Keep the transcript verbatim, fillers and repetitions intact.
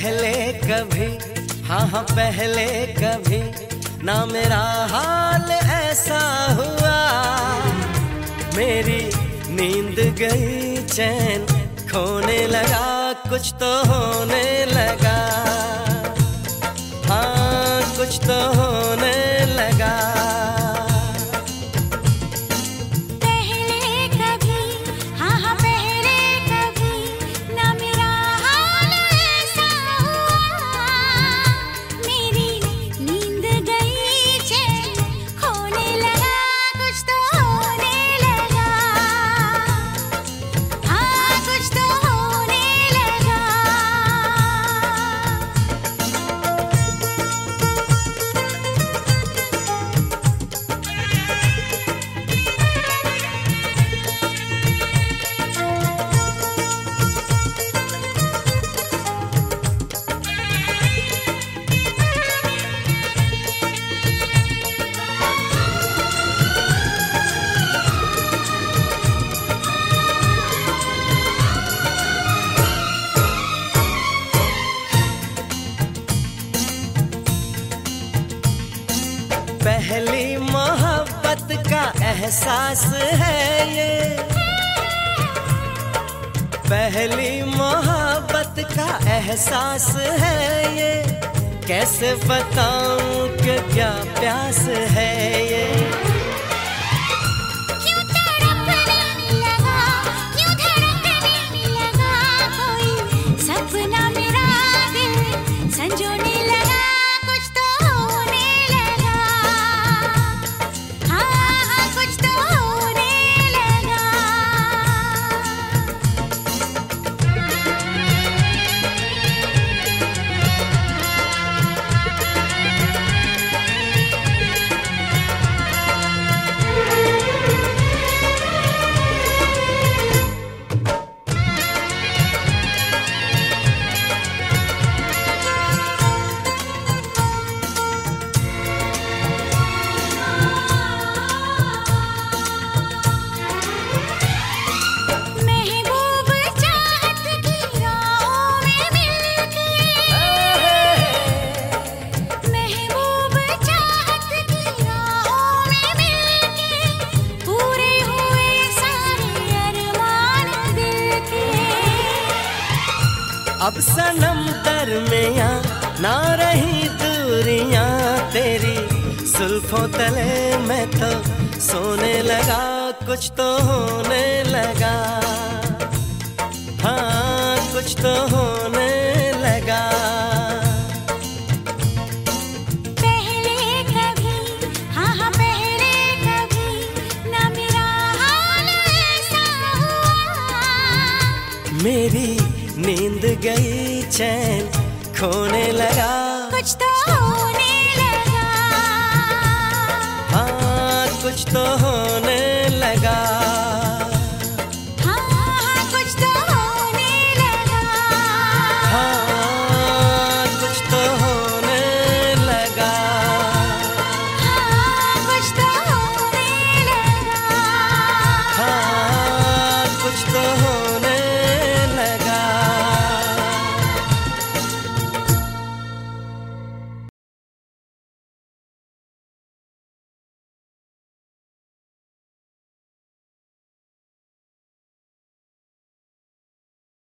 पहले कभी, हाँ हाँ पहले कभी ना मेरा हाल ऐसा हुआ। मेरी नींद गई, चैन खोने लगा, कुछ तो होने लगा, हाँ कुछ तो होने लगा। पहली मोहब्बत का एहसास है ये, पहली मोहब्बत का एहसास है ये। कैसे बताऊं कि क्या प्यास है ये। क्यों तड़पने लगा, क्यों धड़कने लगा, कोई सपना मेरा दिल संजोने लगा, कुछ तो होने लगा, हाँ हाँ कुछ तो होने लगा। अब सनम दरमियाँ ना रही दूरियां तेरी, जुल्फों तले मैं तो सोने लगा, कुछ तो होने लगा, हाँ कुछ तो होने लगा। पहले कभी, हाँ हाँ पहले कभी ना मेरा हाल ऐसा हुआ। मेरी नींद गई, चैन खोने लगा, कुछ तो होने लगा, हाँ कुछ तो होने लगा, हाँ हाँ कुछ तो होने लगा, हाँ कुछ तो होने लगा, हाँ कुछ तो होने लगा, हाँ कुछ तो